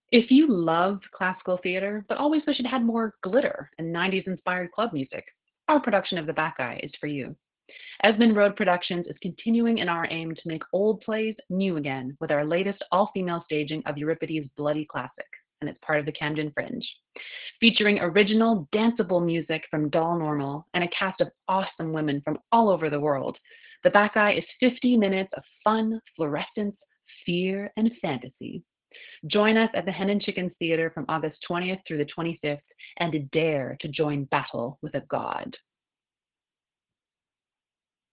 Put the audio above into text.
If you love classical theater, but always wish it had more glitter and 90s inspired club music, our production of The Bacchae is for you. Esmond Road Productions is continuing in our aim to make old plays new again with our latest all female staging of Euripides' Bloody Classic, and it's part of the Camden Fringe. Featuring original, danceable music from Doll Normal and a cast of awesome women from all over the world, The Bacchae is 50 minutes of fun, fluorescence, fear, and fantasy. Join us at the Hen and Chickens Theater from August 20th through the 25th and dare to join battle with a god.